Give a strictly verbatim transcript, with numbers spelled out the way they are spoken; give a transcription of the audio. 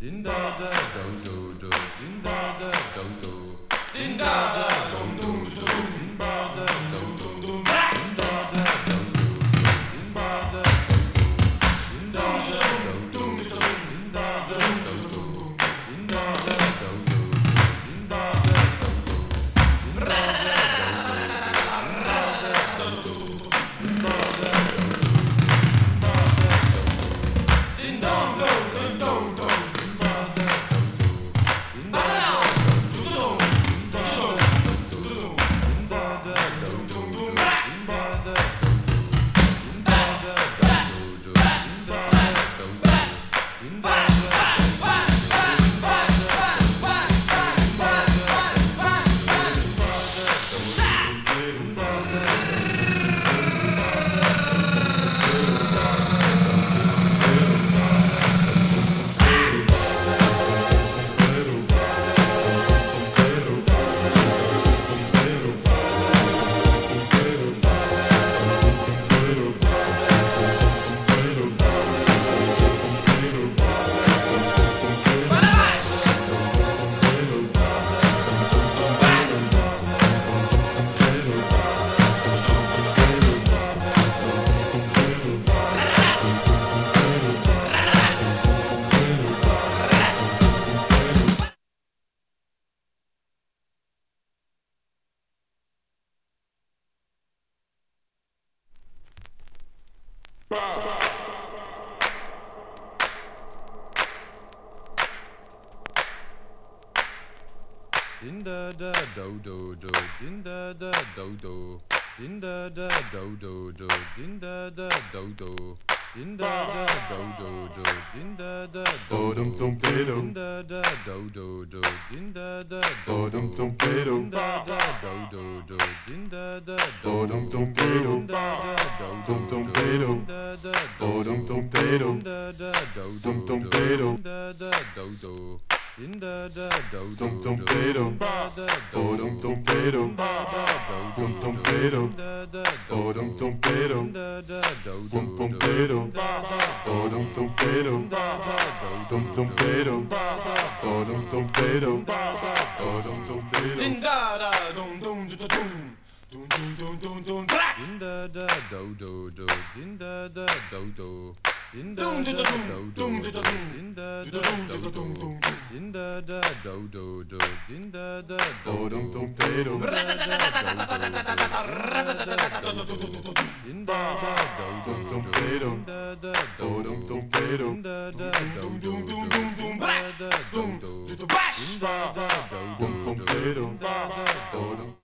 Din da da do do do. Din da da do do. Din da da dum dum dum. Din da da do do do. Din da da do do. Din da da do do. Din da da do do. Din da da do do. Din da da do do. Din da da do do. Din da da do do. Din da da din dong dong dong dong dong. Din da da do do do. Din da da do do. Din da da do do do. Din da da do do. Din da da do do do. Din da da do do. Din da da do do do. Din da da do do. Din da da do do do. Din da da do do. Din da da do do. Din da da do do. Din da da do do. Din da da do do. Din da da do do. In da da do dum dum dum da da do dum dum dum da da do dum dum da da do dum dum dum da da do dum dum dum da da do dum dum dum da da do dum dum dum da da do dum dum dum da da do dum dum dum din da da dum dum dum dum dum dum dum dum din da da do do do din da da do do din da da do do din da da do do din da da do do do din da da do dum dum dum da da do din da da do dum dum dum da da do dum dum dum da da do dum dum dum da da do do din da da do dum dum dum da da do dum